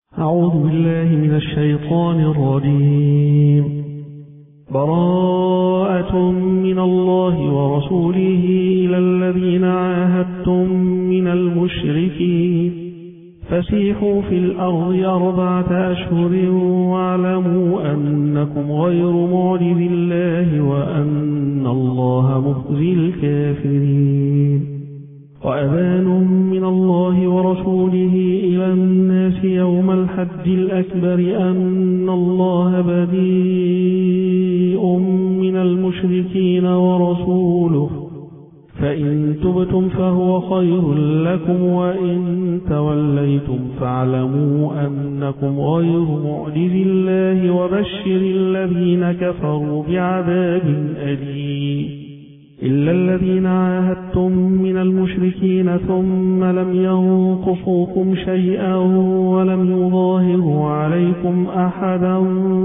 أعوذ بالله من الشيطان الرجيم. براءة من الله ورسوله إلى الذين عاهدتم من المشركين فسيحوا في الأرض 4 أشهر واعلموا أنكم غير معجز الله وأن الله مخزي الكافرين. وأذان من الله ورسوله إلى الناس يوم الحج الأكبر أن الله بريء من المشركين ورسوله فإن تبتم فهو خير لكم وإن توليتم فاعلموا أنكم غير معجز الله وبشر الذين كفروا بعذاب أليم. إلا الذين عاهدتم من المشركين ثم لم ينقصوكم شيئا ولم يظاهروا عليكم أحدا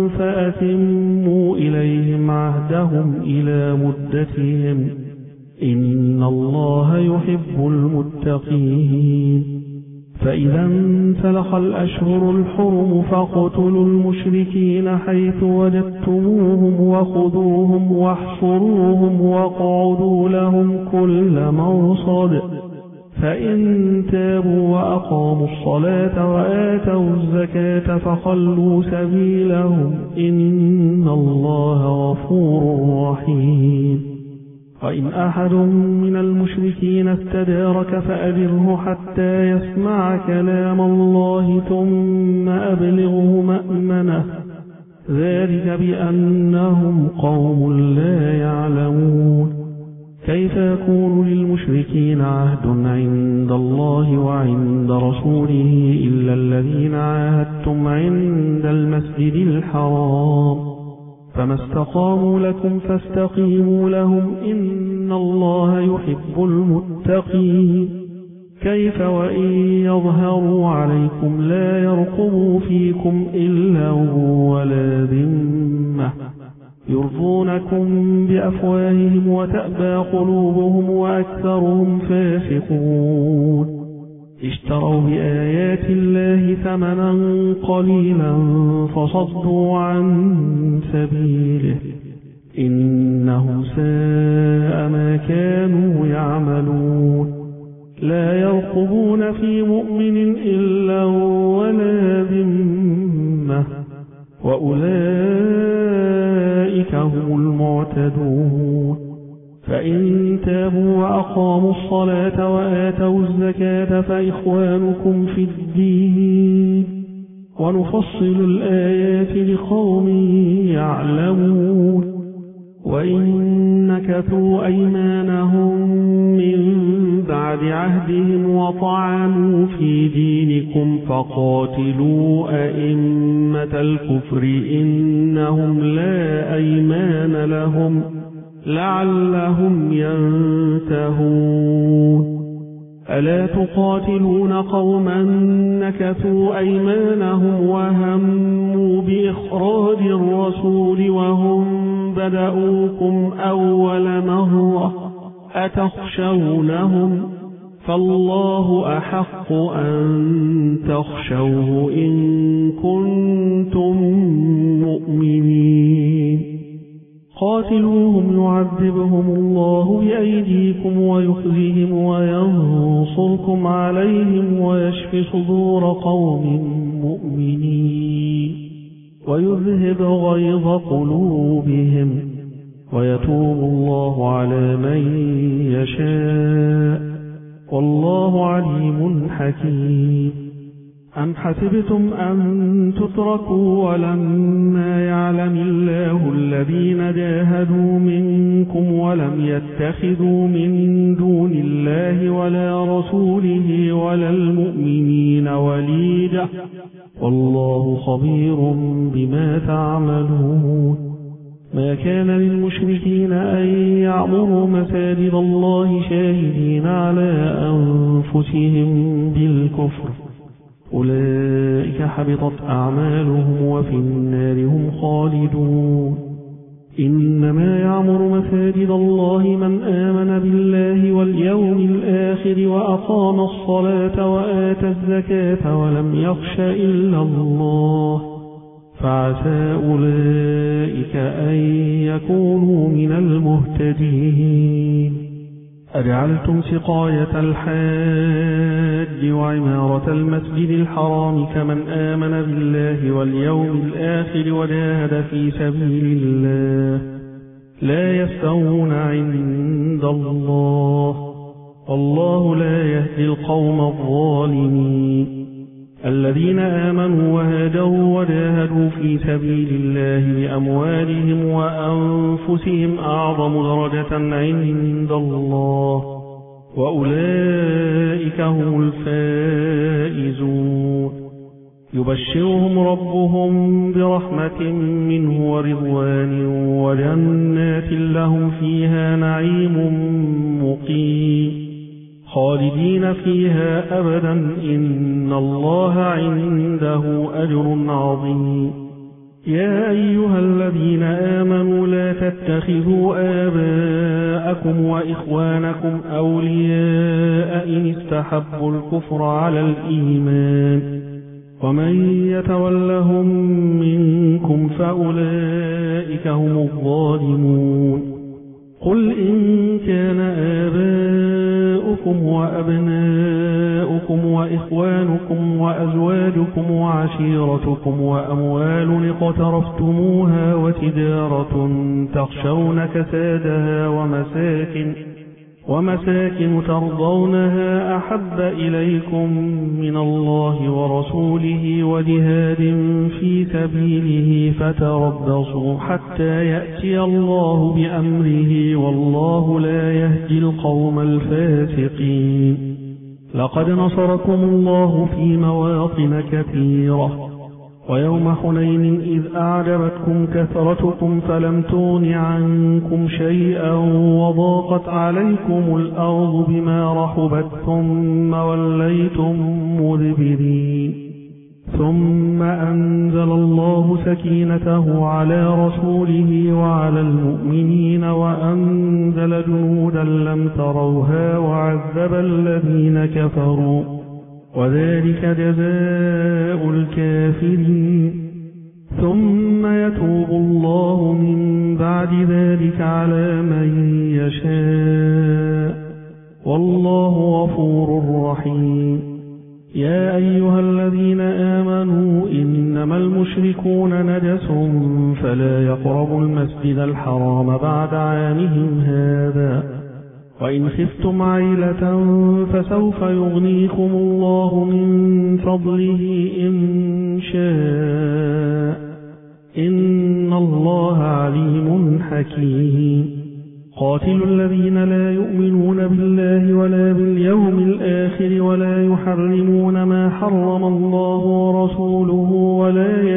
فأتموا إليهم عهدهم إلى مدتهم إن الله يحب المتقين. فإذا انسلخ الأشهر الحرم فاقتلوا المشركين حيث وجدتموهم وخذوهم واحصروهم واقعدوا لهم كل مرصد فإن تابوا وأقاموا الصلاة وآتوا الزكاة فخلوا سبيلهم إن الله غفور رحيم. وإن أحد من المشركين استدارك فأجره حتى يسمع كلام الله ثم أبلغه مأمنه ذلك بأنهم قوم لا يعلمون. كيف يكون للمشركين عهد عند الله وعند رسوله إلا الذين عاهدتم عند المسجد الحرام فما استقاموا لكم فاستقيموا لهم إن الله يحب المتقين. كيف وإن يظهروا عليكم لا يرقبوا فيكم إلا ولا ذمة يرضونكم بأفواههم وتأبى قلوبهم وأكثرهم فاسقون. اشتروا بآيات الله ثمنا قليلا فصدوا عن سبيله إنهم ساء ما كانوا يعملون. لا يرقبون في مؤمن إلا ولا ذمة وأولئك هم المعتدون. فإن تابوا وأقاموا الصلاة وآتوا الزكاة فإخوانكم في الدين ونفصل الآيات لقوم يعلمون. وإن نكثوا أيمانهم من بعد عهدهم وطعنوا في دينكم فقاتلوا أئمة الكفر إنهم لا أيمان لهم لعلهم ينتهون. ألا تقاتلون قوما نكثوا أيمانهم وهموا بإخراج الرسول وهم بدأوكم أول مرة أتخشونهم فالله أحق أن تخشوه إن كنتم مؤمنين. قاتلوهم يعذبهم الله بأيديكم ويخزهم وينصركم عليهم ويشفي صدور قوم مؤمنين ويذهب غيظ قلوبهم ويتوب الله على من يشاء والله عليم حكيم. أم حسبتم أن تتركوا ولما يعلم الله الذين جاهدوا منكم ولم يتخذوا من دون الله ولا رسوله ولا المؤمنين وليجة والله خبير بما تعملون. ما كان للمشركين أن يعمروا مساجد الله شاهدين على أنفسهم بالكفر أولئك حبطت أعمالهم وفي النار هم خالدون. إنما يعمر مساجد الله من آمن بالله واليوم الآخر وأقام الصلاة وآتى الزكاة ولم يخش إلا الله فعسى أولئك أن يكونوا من المهتدين. أجعلتم سقاية الحاج وعمارة المسجد الحرام كمن آمن بالله واليوم الآخر وجاهد في سبيل الله لا يستوون عند الله والله لا يهدي القوم الظالمين. الذين آمنوا وهاجروا وجاهدوا في سبيل الله بأموالهم وأنفسهم أعظم درجة عند الله وأولئك هم الفائزون. يبشرهم ربهم برحمة منه ورضوان وجنات لهم فيها نعيم مقيم خالدين فيها أبدا إن الله عنده أجر عظيم. يا أيها الذين آمنوا لا تتخذوا آباءكم وإخوانكم أولياء إن استحبوا الكفر على الإيمان ومن يتولهم منكم فأولئك هم الظالمون. قل إن كان آباؤكم وأبناؤكم وإخوانكم وأزواجكم وعشيرتكم وأموال اقترفتموها وتجارة تخشون كسادها ومساكن ترضونها أحب إليكم من الله ورسوله وجهاد في سبيله فتربصوا حتى يأتي الله بأمره والله لا يهدي القوم الفاسقين. لقد نصركم الله في مواطن كثيرة ويوم حنين إذ أعجبتكم كثرتكم فلم تغن عنكم شيئا وضاقت عليكم الأرض بما رحبت ثم وليتم مدبرين. ثم أنزل الله سكينته على رسوله وعلى المؤمنين وأنزل جنودا لم تروها وعذب الذين كفروا وذلك جزاء الكافرين. ثم يتوب الله من بعد ذلك على من يشاء والله غفور رحيم. يا أيها الذين آمنوا إنما المشركون نجس فلا يقربوا المسجد الحرام بعد عامهم هذا وإن خفتم عيلة فسوف يغنيكم الله من فضله إن شاء إن الله عليم حكيم. قاتلوا الذين لا يؤمنون بالله ولا باليوم الآخر ولا يحرمون ما حرم الله ورسوله ولا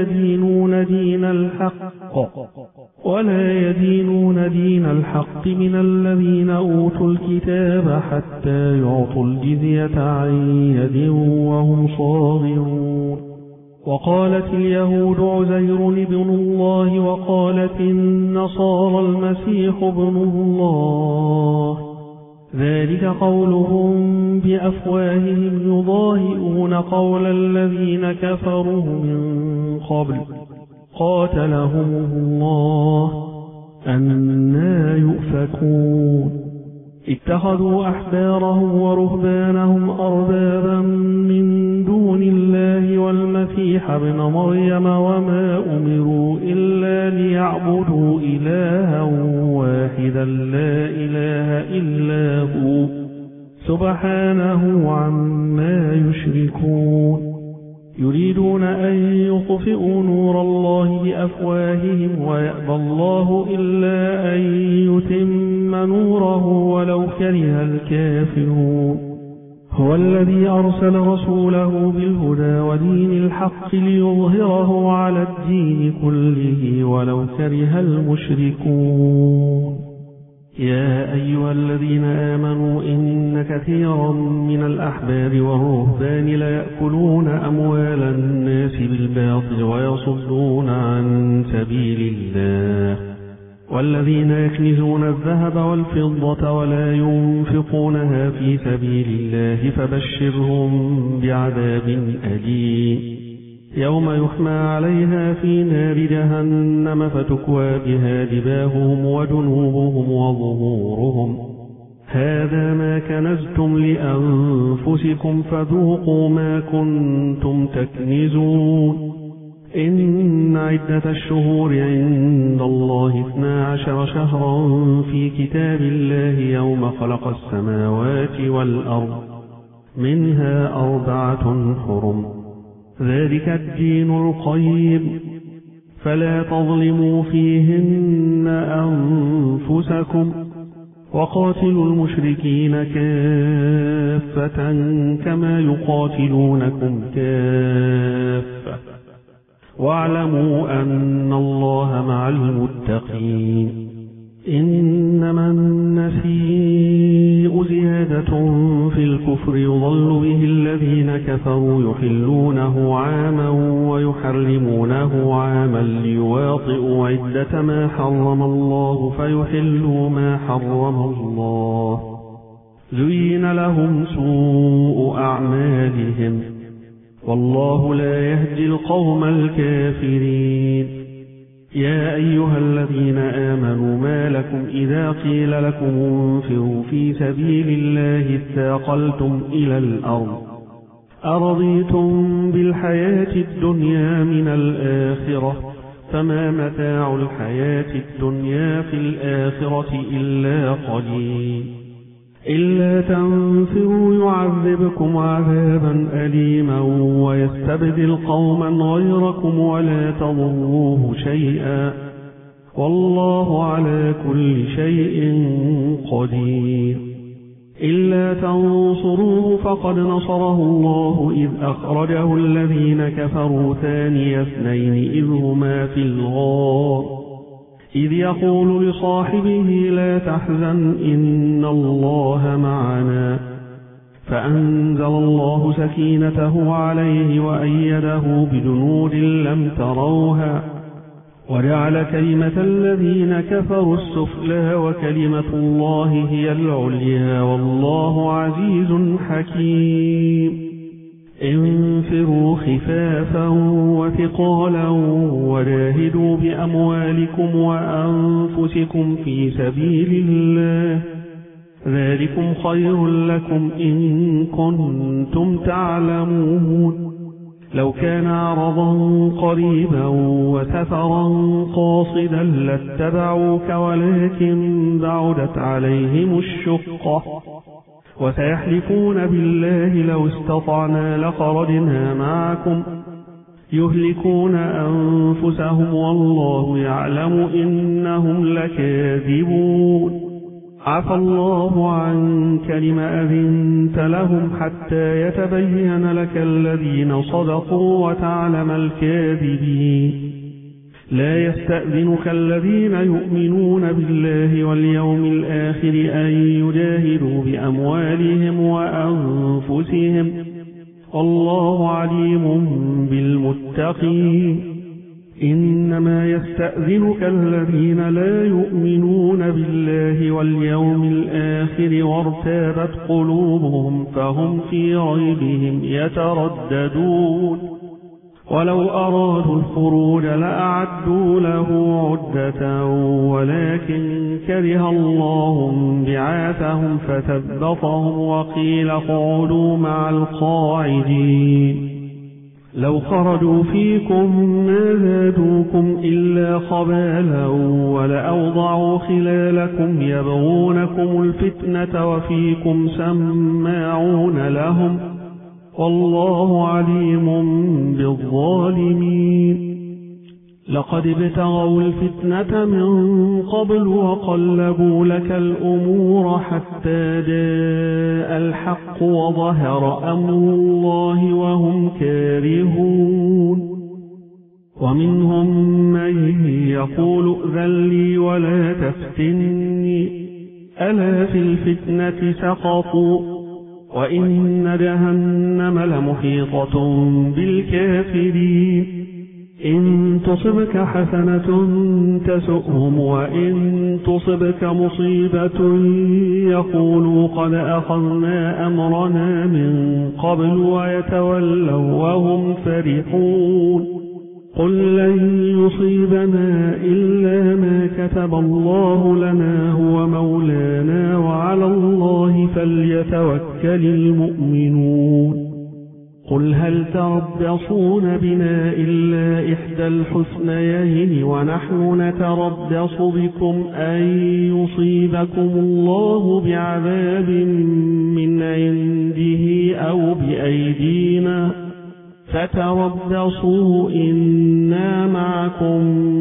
يدينون دين الحق من الذين أوتوا الكتاب حتى يعطوا الجزية عن يد وهم صاغرون. وقالت اليهود عزير ابن الله وقالت النصارى المسيح ابن الله ذلك قولهم بأفواههم يضاهئون قول الذين كفروا من قبل قاتلهم الله أنى يؤفكون. اتخذوا أحبارهم ورهبانهم أربابا من دون الله والمسيح ابن مريم وما أمروا إلا ليعبدوا إلها واحدا لا إله إلا هو سبحانه عما يشركون. يريدون أن يطفئوا نور الله بأفواههم ويأبى الله إلا أن يتم نوره ولو كره الكافرون. هو الذي أرسل رسوله بالهدى ودين الحق ليظهره على الدين كله ولو كره المشركون. يا أيها الذين آمنوا إن كثيرا من الأحبار والرهبان ليأكلون أموال الناس بالباطل ويصدون عن سبيل الله والذين يكنزون الذهب والفضة ولا ينفقونها في سبيل الله فبشرهم بعذاب أليم يوم يحمى عليها في نار جهنم فتكوى بها جباههم وجنوبهم وظهورهم هذا ما كنزتم لأنفسكم فذوقوا ما كنتم تكنزون إن عدة الشهور عند الله 12 شهرا في كتاب الله يوم خلق السماوات والأرض منها 4 حرم ذلك الدين القيم فلا تظلموا فيهن أنفسكم وقاتلوا المشركين كافة كما يقاتلونكم كافة واعلموا أن الله مع المتقين إنما النسيء زيادة في الكفر يضل به الذين كفروا يحلونه عاما ويحرمونه عاما ليواطئوا عدة ما حرم الله فيحلوا ما حرم الله زين لهم سوء أعمالهم والله لا يهدي القوم الكافرين يا أيها الذين آمنوا ما لكم إذا قيل لكم انفروا في سبيل الله اثاقلتم إلى الأرض أرضيتم بالحياة الدنيا من الآخرة فما متاع الحياة الدنيا في الآخرة إلا قليل إلا تنفروا يعذبكم عذابا أليما ويستبدل قوما غيركم ولا تضروه شيئا والله على كل شيء قدير إلا تنصروه فقد نصره الله إذ أخرجه الذين كفروا ثاني اثنين إذ هما في الغار إذ يقول لصاحبه لا تحزن إن الله معنا فأنزل الله سكينته عليه وأيده بجنود لم تروها وجعل كلمة الذين كفروا السفلى وكلمة الله هي العليا والله عزيز حكيم انفروا خفافا وثقالا وجاهدوا بأموالكم وأنفسكم في سبيل الله ذلكم خير لكم إن كنتم تعلمون لو كان عرضا قريبا وسفرا قاصدا لاتبعوك ولكن بعدت عليهم الشقة وسيحلفون بالله لو استطعنا لخرجنا معكم يهلكون أنفسهم والله يعلم إنهم لكاذبون عفى الله عنك لم أذنت لهم حتى يتبين لك الذين صدقوا وتعلم الكاذبين لا يستأذنك الذين يؤمنون بالله واليوم الآخر أن يجاهدوا بأموالهم وأنفسهم والله عليم بالمتقين إنما يستأذنك الذين لا يؤمنون بالله واليوم الآخر وارتابت قلوبهم فهم في ريبهم يترددون ولو أرادوا الخروج لأعدوا له عدة ولكن كره الله بعاثهم فثبطهم وقيل اقعدوا مع القاعدين لو خرجوا فيكم ما زادوكم إلا خبالا ولأوضعوا خلالكم يبغونكم الفتنة وفيكم سماعون لهم والله عليم بالظالمين لقد ابتغوا الفتنة من قبل وقلبوا لك الأمور حتى جاء الحق وظهر أمر الله وهم كارهون ومنهم من يقول ائذن لي ولا تفتني ألا في الفتنة سقطوا وإن جهنم لمحيطة بالكافرين إن تصبك حسنة تسؤهم وإن تصبك مصيبة يقولوا قد أخذنا أمرنا من قبل ويتولوا وهم فرحون قل لن يصيبنا إلا ما كتب الله لنا هو مولانا وعلى الله فليتوكل المؤمنون قل هل تربصون بنا إلا إحدى الحسنيين ونحن نتربص بكم أن يصيبكم الله بعذاب من عنده أو بأيدينا فتربصوا إنا معكم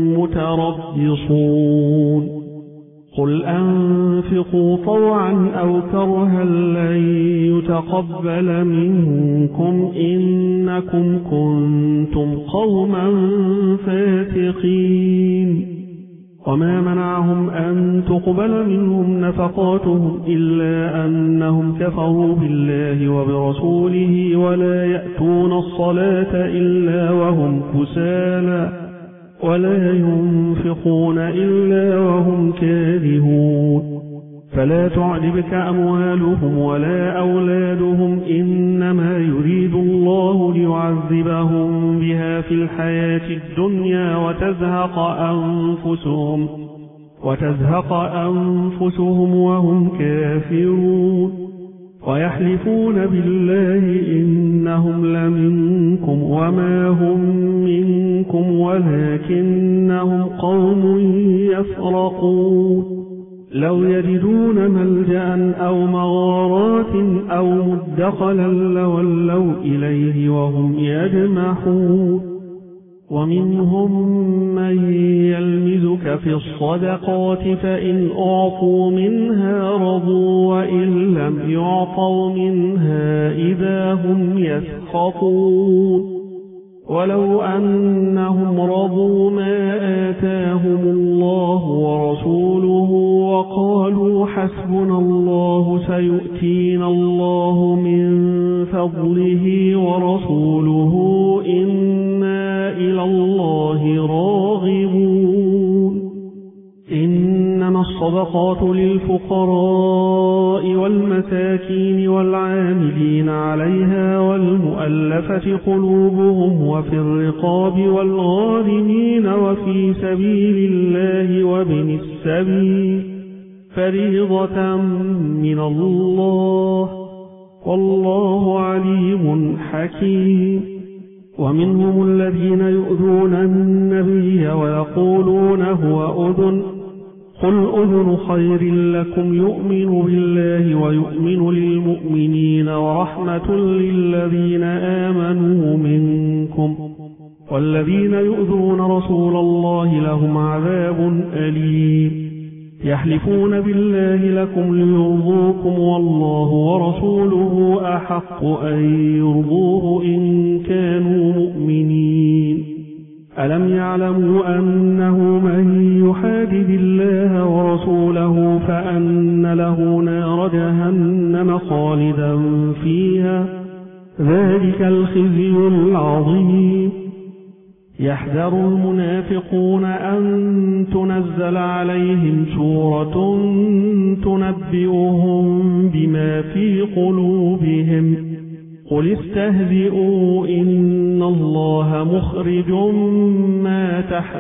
متربصون قل أنفقوا طوعا أو كرها لن يتقبل منكم إنكم كنتم قوما فاسقين وما منعهم أن تقبل منهم نفقاتهم إلا أنهم كفروا بالله وبرسوله ولا يأتون الصلاة إلا وهم كسالى ولا ينفقون إلا وهم كارهون فلا تعجبك أموالهم ولا أولادهم إنما يريد الله ليعذبهم بها في الحياة الدنيا وتزهق أنفسهم وهم كافرون ويحلفون بالله إنهم لمنكم وما هم منكم ولكنهم قوم يفرقون لو يجدون ملجأ أو مغارات أو مدخلا لولوا إليه وهم يجمحون ومنهم من يلمزك في الصدقات فإن أعطوا منها رضوا وإن لم يعطوا منها إذا هم يسخطون ولو أنهم رضوا ما آتاهم الله ورسوله وقالوا حسبنا الله سيؤتينا الله من فضله ورسوله إنا إلى الله راغبون إنما الصدقات للفقراء والمساكين والعاملين عليها والمؤلفة قلوبهم وفي الرقاب والغارمين وفي سبيل الله وابن السبيل فريضة من الله والله عليم حكيم ومنهم الذين يؤذون النبي ويقولون هو أذن قل أذن خير لكم يؤمن بالله ويؤمن للمؤمنين ورحمة للذين آمنوا منكم والذين يؤذون رسول الله لهم عذاب أليم يحلفون بالله لكم ليرضوكم والله ورسوله أحق أن يرضوه إن كانوا مؤمنين ألم يعلموا أنه من يحادد الله ورسوله فأن له نار جهنم خالدا فيها ذلك الخزي العظيم يحذر المنافقون أن تنزل عليهم سورة تنبئهم بما في قلوبهم قل استهزئوا إن الله مخرج ما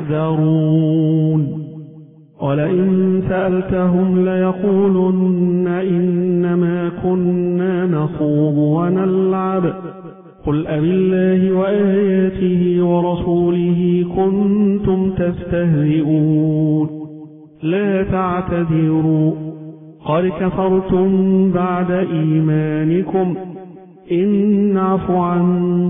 تحذرون ولئن سألتهم ليقولن إنما كنا نخوض ونلعب قل أبالله وآياته ورسوله كنتم تستهزئون لا تعتذروا قد كفرتم بعد إيمانكم إن نعف عن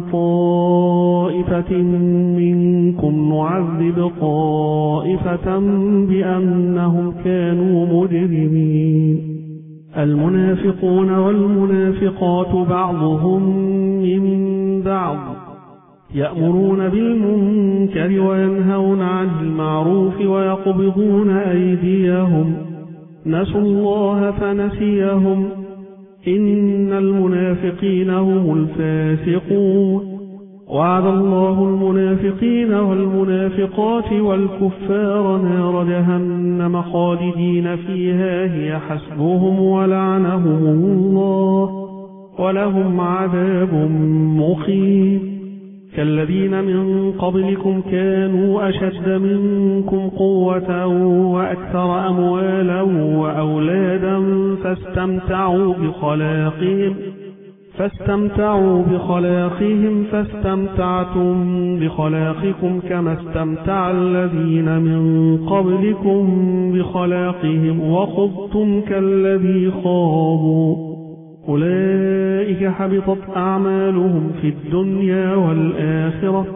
طائفة منكم نعذب طائفة بأنهم كانوا مجرمين المنافقون والمنافقات بعضهم من بعض يأمرون بالمنكر وينهون عن المعروف ويقبضون أيديهم نسوا الله فنسيهم إن المنافقين هم الفاسقون وعد الله المنافقين والمنافقات والكفار نار جهنم خالدين فيها هي حسبهم ولعنهم الله ولهم عذاب مقيم. كالذين من قبلكم كانوا أشد منكم قوة وأكثر أموالا وأولادا فاستمتعوا بخلاقهم فاستمتعتم بخلاقكم كما استمتع الذين من قبلكم بخلاقهم وخضتم كالذي خاضوا. أولئك حبطت أعمالهم في الدنيا والآخرة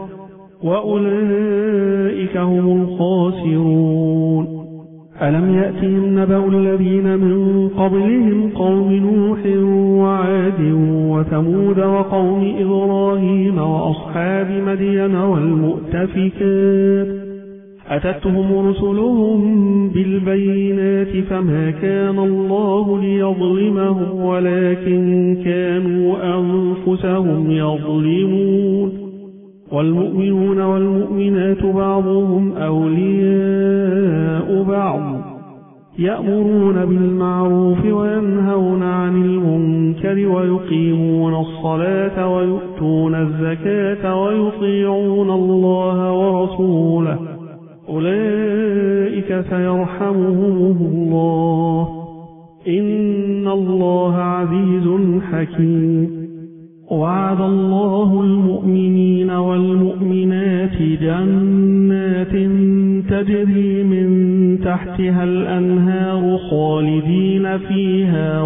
وأولئك هم الخاسرون. ألم يأتهم نبأ الذين من قبلهم قوم نوح وعاد وثمود وقوم إبراهيم وأصحاب مدين والمؤتفكات أتتهم رسلهم بالبينات فما كان الله ليظلمهم ولكن كانوا أنفسهم يظلمون. والمؤمنون والمؤمنات بعضهم أولياء بعض يأمرون بالمعروف وينهون عن المنكر ويقيمون الصلاة ويؤتون الزكاة ويطيعون الله ورسوله أولئك سيرحمهم الله إن الله عزيز حكيم. وعد الله المؤمنين والمؤمنات جنات تجري من تحتها الأنهار خالدين فيها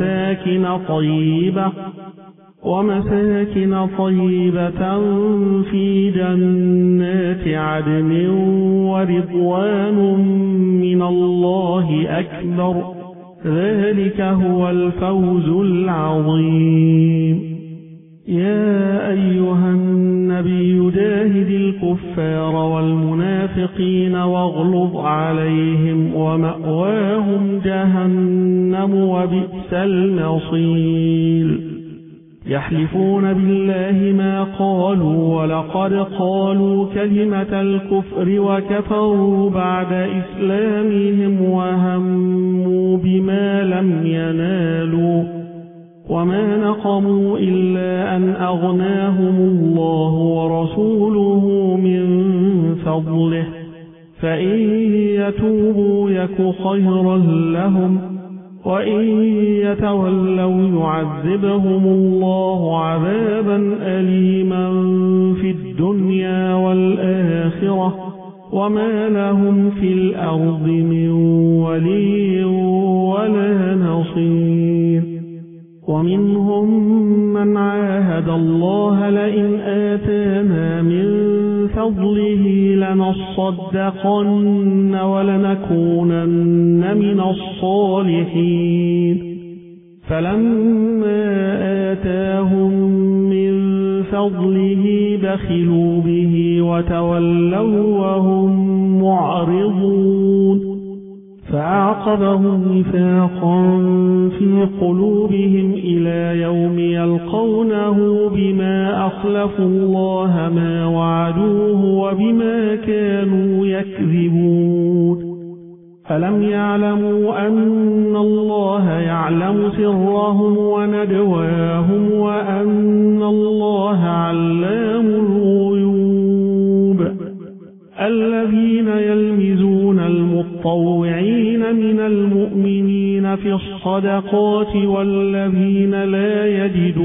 ومساكن طيبة في جنات عدن ورضوان من الله أكبر ذلك هو الفوز العظيم. يا أيها النبي جاهد الكفار والمنافقين واغلظ عليهم ومأواهم جهنم وبئس المصير. يحلفون بالله ما قالوا ولقد قالوا كلمة الكفر وكفروا بعد إسلامهم وهموا بما لم ينالوا وما نقموا إلا أن أغناهم الله ورسوله من فضله فإن يتوبوا يك خيرا لهم وإن يتولوا يعذبهم الله عذابا أليما في الدنيا والآخرة وما لهم في الأرض من ولي ولا نصير. ومنهم من عاهد الله لئن آتانا من فضله لنصدقن ولنكونن من الصالحين فلما آتاهم من فضله بخلوا به وتولوا وهم معرضون فأعقبهم نفاقا في قلوبهم إلى يوم يلقونه بما أخلفوا الله ما وعدوه وبما كانوا يكذبون. ألم يعلموا أن الله يعلم سرهم ونجواهم وأن الله علام الغيوب. الذين يلمزون المطوعين من المؤمنين في الصدقات والذين لا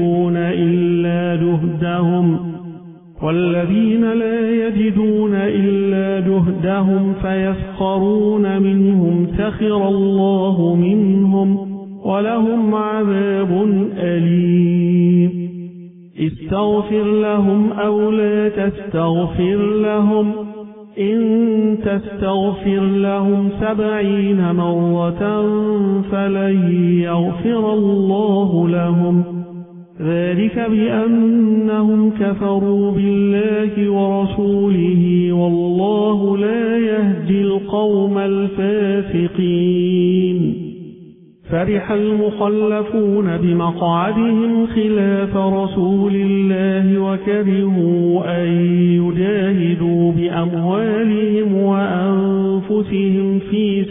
يجدون إلا جهدهم فيسخرون منهم سخر الله منهم ولهم عذاب أليم. استغفر لهم أو لا تستغفر لهم إن تستغفر لهم 70 مرة فلن يغفر الله لهم ذلك بأنهم كفروا بالله ورسوله والله لا يهدي القوم الفاسقين. فرح المخلفون بمقعدهم خلاف رسول الله وكرهوا أن يجاهدوا بأموالهم وأنفسهم في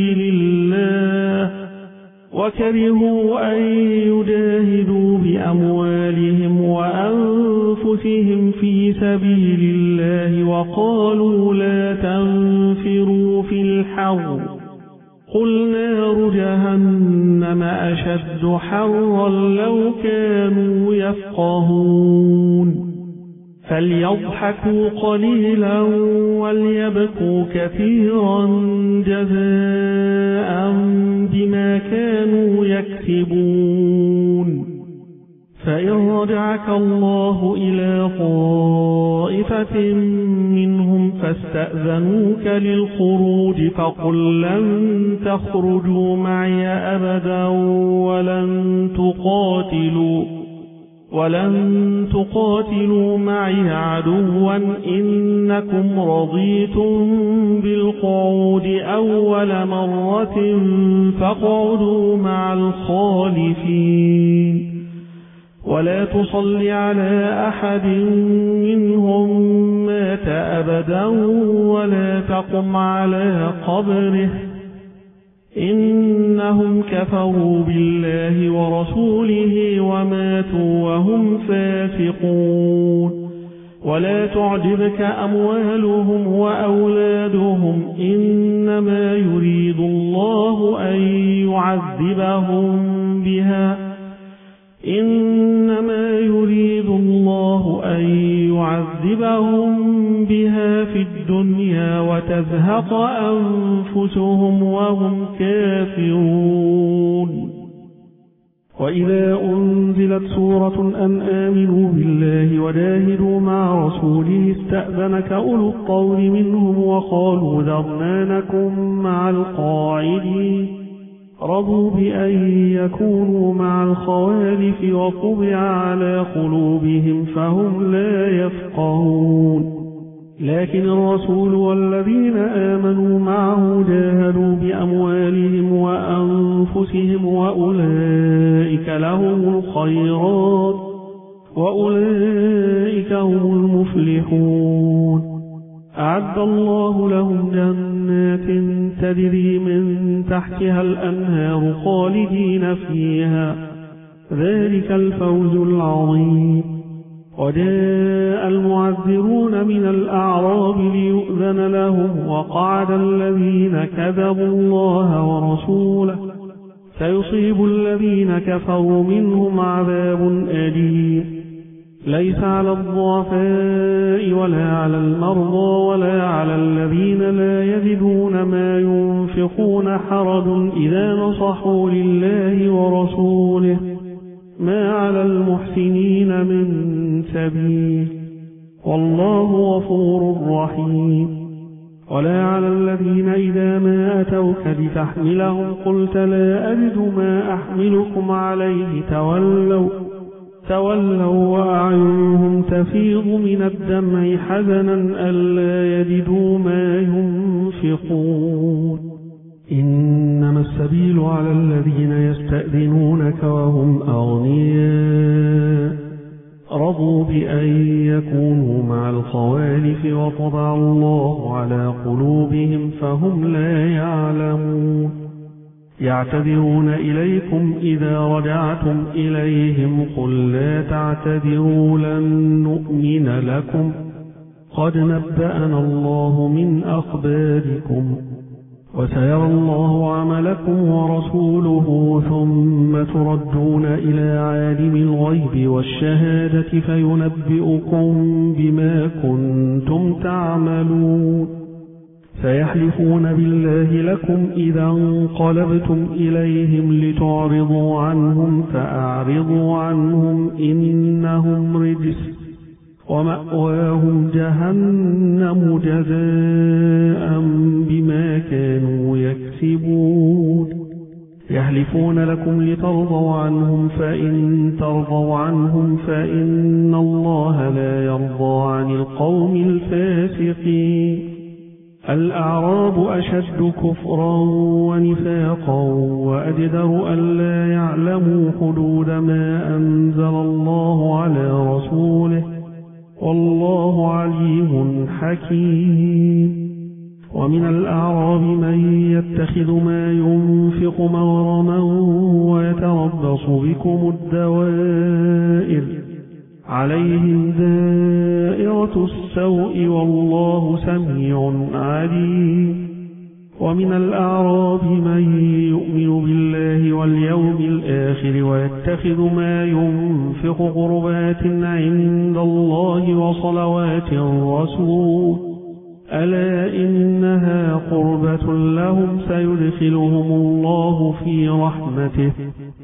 سبيل الله وقالوا لا تنفروا في الحر قل نار جهنم أشد حرا لو كانوا يفقهون فليضحكوا قليلا وليبكوا كثيرا جزاء بما كانوا يكسبون فإن رجعك الله إلى طائفة منهم فاستأذنوك للخروج فقل لن تخرجوا معي أبدا ولن تقاتلوا معي عدوا إنكم رضيتم بالقعود أول مرة فاقعدوا مع الخالفين ولا تصل على أحد منهم مات أبدا ولا تقم على قبره إنهم كفروا بالله ورسوله وماتوا وهم فاسقون ولا تعجبك أموالهم وأولادهم إنما يريد الله أن يعذبهم بها في الدنيا وتزهق أنفسهم وهم كافرون وإذا أنزلت سورة أن آمنوا بالله وجاهدوا مع رسوله استأذنك أولو الطول منهم وقالوا ذرنا نكن مع القاعدين رضوا بأن يكونوا مع الخوالف وطبع على قلوبهم فهم لا يفقهون لكن الرسول والذين آمنوا معه جاهدوا بأموالهم وأنفسهم وأولئك لهم الخيرات وأولئك هم المفلحون أعد الله لهم جنات تجري من تحتها الأنهار خالدين فيها ذلك الفوز العظيم وجاء المعذرون من الأعراب ليؤذن لهم وقعد الذين كذبوا الله ورسوله سيصيب الذين كفروا منهم عذاب أليم ليس على الضعفاء ولا على المرضى ولا على الذين لا يجدون ما ينفقون حرج إذا نصحوا لله ورسوله ما على المحسنين من سبيل والله غفور رحيم ولا على الذين إذا ما أتوك لتحملهم قلت لا أجد ما أحملكم عليه تولوا وأعينهم تفيض من الدمع حزنا ألا يجدوا ما ينفقون إنما السبيل على الذين يستأذنونك وهم أغنياء رضوا بأن يكونوا مع الخوالف وطبع الله على قلوبهم فهم لا يعلمون يعتذرون إليكم إذا رجعتم إليهم قل لا تعتذروا لن نؤمن لكم قد نبأنا الله من أخباركم وسيرى الله عملكم ورسوله ثم تردون إلى عالم الغيب والشهادة فينبئكم بما كنتم تعملون سيحلفون بالله لكم إذا انقلبتم إليهم لتعرضوا عنهم فأعرضوا عنهم إنهم رجس ومأواهم جهنم جزاء بما كانوا يكسبون يحلفون لكم لترضوا عنهم فإن ترضوا عنهم فإن الله لا يرضى عن القوم الفاسقين الأعراب أشد كفرا ونفاقا وأجدر ألا يعلموا حدود ما أنزل الله على رسوله والله عليم حكيم. ومن الأعراب من يتخذ ما ينفق مغرما ويتربص بكم الدوائر عليهم دائرة السوء والله سميع عليم. ومن الأعراب من يؤمن بالله واليوم الآخر ويتخذ ما ينفق قربات عند الله وصلوات الرسول ألا إنها قربة لهم سيدخلهم الله في رحمته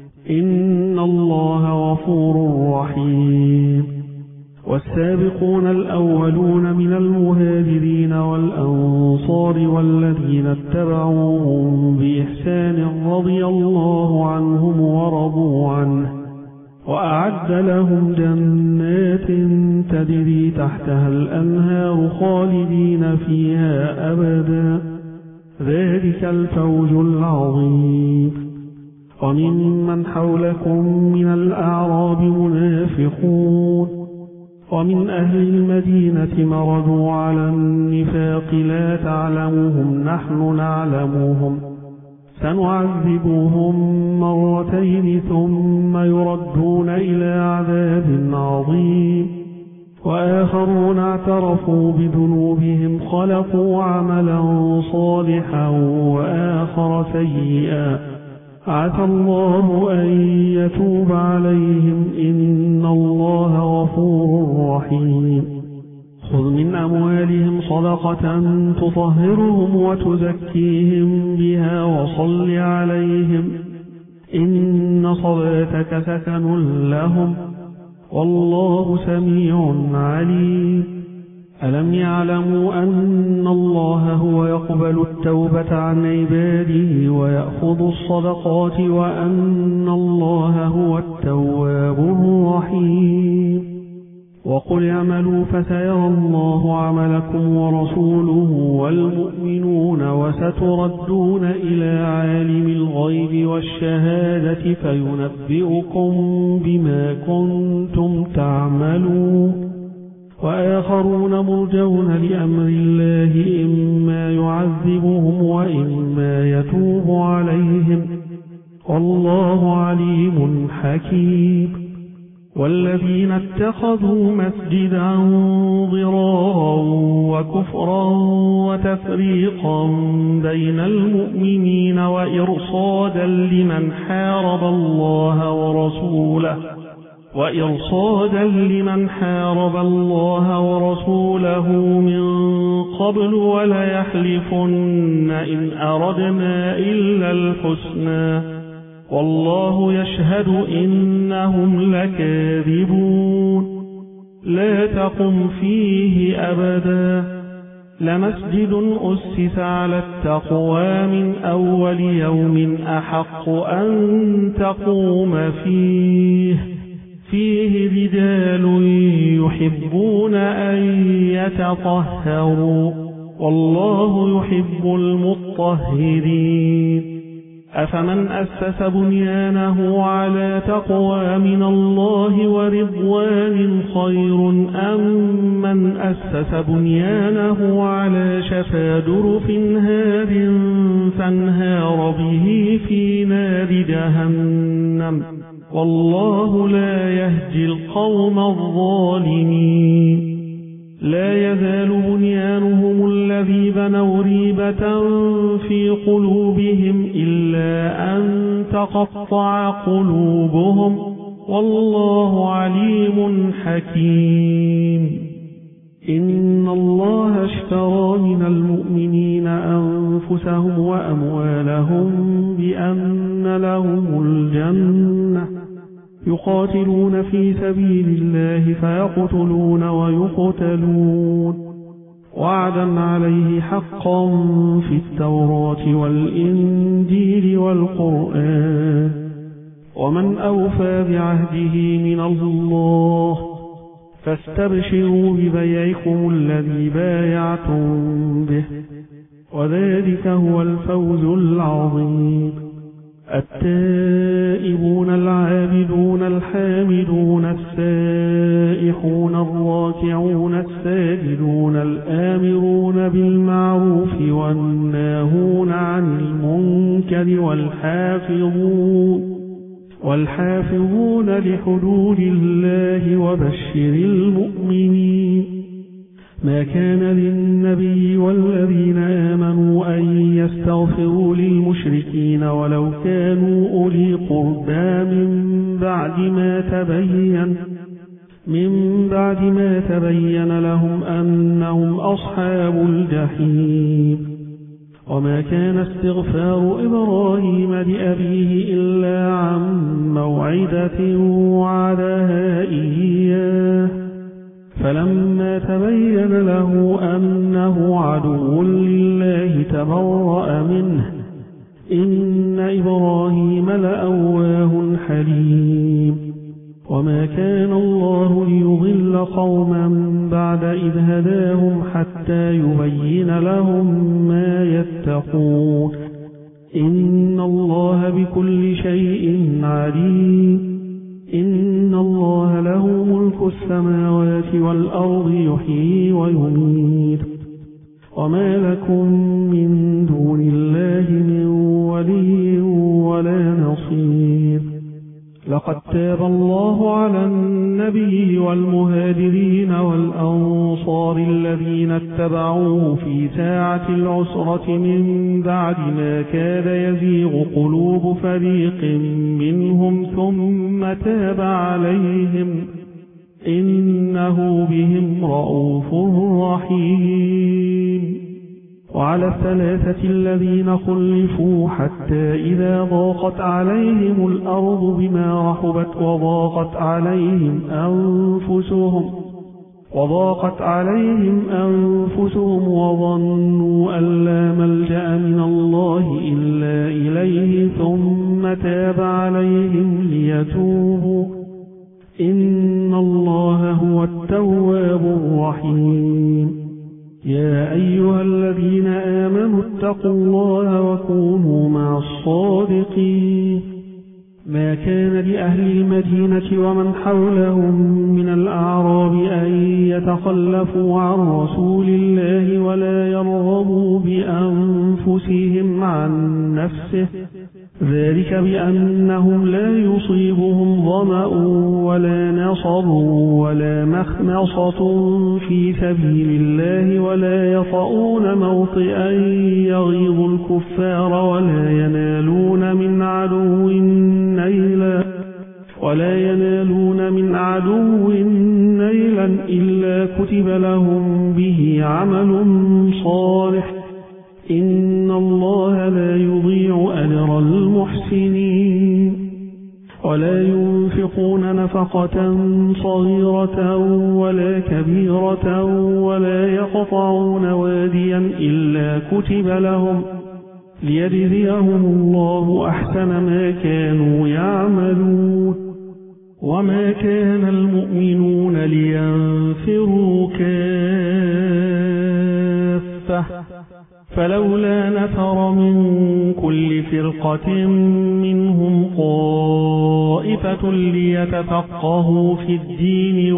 إن الله غفور رحيم. والسابقون الأولون من المهاجرين والأنصار والذين اتبعوهم بإحسان رضي الله عنهم ورضوا عنه وأعد لهم جنات تجري تحتها الأنهار خالدين فيها أبدا ذلك الفوز العظيم. وممن حولكم من الأعراب منافقون ومن أهل المدينة مردوا على النفاق لا تعلمهم نحن نعلمهم سنعذبهم مرتين ثم يردون إلى عذاب عظيم. وآخرون اعترفوا بذنوبهم خلقوا عملا صالحا وآخر سيئا عسى الله أن يتوب عليهم إن الله غفور رحيم. خذ من أموالهم صدقة تطهرهم وتزكيهم بها وصل عليهم إن صلاتك سكن لهم والله سميع عليم. ألم يعلموا أن الله هو يقبل التوبة عن عباده ويأخذ الصدقات وأن الله هو التواب الرحيم. وقل اعملوا فسيرى الله عملكم ورسوله والمؤمنون وستردون إلى عالم الغيب والشهادة فينبئكم بما كنتم تعملون. وآخرون مرجون لأمر الله إما يعذبهم وإما يتوب عليهم والله عليم حكيم. والذين اتخذوا مسجدا ضرارا وكفرا وتفريقا بين المؤمنين وإرصادا لمن حارب الله ورسوله من قبل وليحلفن إن أردنا إلا الحسنى والله يشهد إنهم لكاذبون. لا تقم فيه أبدا لمسجد أسس على التقوى من أول يوم أحق أن تقوم فيه رجال يحبون أن يتطهروا والله يحب المطهرين. أفمن أسس بنيانه على تقوى من الله ورضوان خير أم من أسس بنيانه على شفا جرف هار فانهار به في نار جهنم والله لا يهدي القوم الظالمين. لا يزال بنيانهم الذي بنوا ريبة في قلوبهم إلا أن تقطع قلوبهم والله عليم حكيم. إن الله اشترى من المؤمنين أنفسهم وأموالهم بأن لهم الجنة يقاتلون في سبيل الله فيقتلون ويقتلون وعدا عليه حقا في التوراة والإنجيل والقرآن ومن أوفى بعهده من الله فاستبشروا ببيعكم الذي بايعتم به وذلك هو الفوز العظيم. التائبون العابدون الحامدون السائحون الراكعون الساجدون الآمرون بالمعروف والناهون عن المنكر والحافظون لحدود الله وبشر المؤمنين. ما كان للنبي والذين آمنوا أن يستغفروا للمشركين ولو كانوا أولي قربى من بعد ما تبين لهم أنهم أصحاب الجحيم. وما كان استغفار إبراهيم لأبيه إلا عن موعدة وعدها إياه فلما تبين له أنه عدو لله تبرأ منه إن إبراهيم لأواه حليم. وما كان الله ليضل قوما بعد إذ هداهم حتى يبين لهم ما يتقون إن الله بكل شيء عليم. إن الله له ملك السماوات والأرض يحيي ويميت. وما لكم من دون الله من ولي ولا نصير. لقد تاب الله على النبي والمهاجرين والأنصار الذين اتبعوه في ساعة العسرة من بعد ما كاد يزيغ قلوب فريق منهم ثم تاب عليهم إنه بهم رءوف رحيم. وعلى الثلاثة الذين خلفوا حتى إذا ضاقت عليهم الأرض بما رحبت وضاقت عليهم أنفسهم وظنوا أن لا ملجأ من الله إلا إليه ثم تاب عليهم ليتوبوا إن الله هو التواب الرحيم. يا أيها الذين آمنوا اتقوا الله وكونوا مع الصادقين. ما كان لأهل المدينة ومن حولهم من الأعراب أن يتخلفوا عن رسول الله ولا يرغبوا بأنفسهم عن نفسه ذلك بأنهم لا يصيبهم ظمأ ولا نصب ولا مخمصة في سبيل الله ولا يطؤون موطئا يغيظ الكفار ولا ينالون من عدو نيلا إلا كتب لهم به عمل صالح إن الله لا يضيع أجر المحسنين. ولا ينفقون نفقة صغيرة ولا كبيرة ولا يقطعون واديا إلا كتب لهم ليجزيهم الله أحسن ما كانوا يعملون. وما كان المؤمنون لينفروا كافة فلولا نفر من كل فرقة منهم طائفة ليتفقهوا في الدين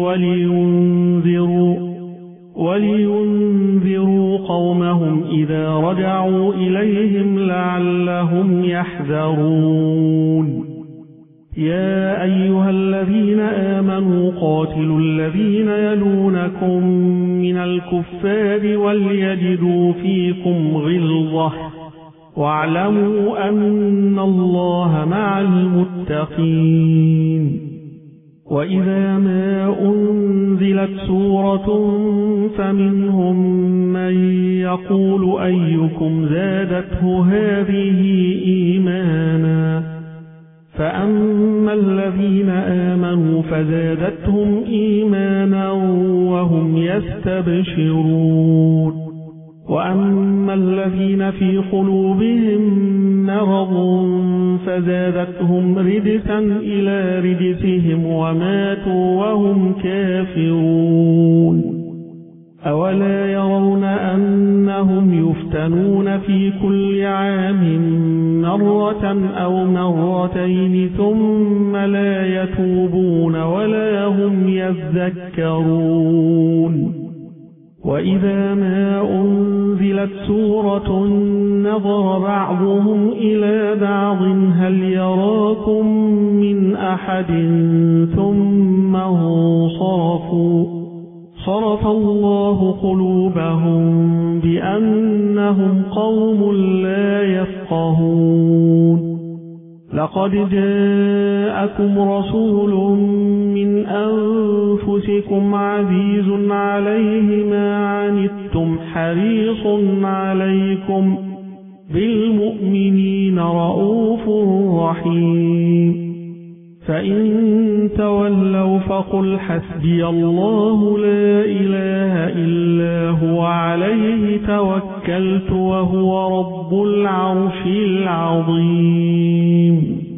ولينذروا قومهم إذا رجعوا إليهم لعلهم يحذرون. يا أيها الذين آمنوا قاتلوا الذين يلونكم من الكفار وليجدوا فيكم غلظة واعلموا أن الله مع المتقين. وإذا ما أنزلت سورة فمنهم من يقول أيكم زادته هذه إيمانا فأما الذين آمنوا فزادتهم إيمانا وهم يستبشرون. وأما الذين في قلوبهم مرض فزادتهم رجسا إلى رجسهم وماتوا وهم كافرون. أولا يرون أنهم يفتنون يفتنون في كل عام مرة أو مرتين ثم لا يتوبون ولا هم يذكرون وإذا ما أنزلت سورة نظر بعضهم إلى بعض هل يراكم من أحد ثم انصرفوا صرف الله قلوبهم بأنهم قوم لا يفقهون لقد جاءكم رسول من أنفسكم عزيز عليه ما عنتم حريص عليكم بالمؤمنين رؤوف رحيم فإن تولوا فقل حسبي الله لا إله إلا هو عليه توكلت وهو رب العرش العظيم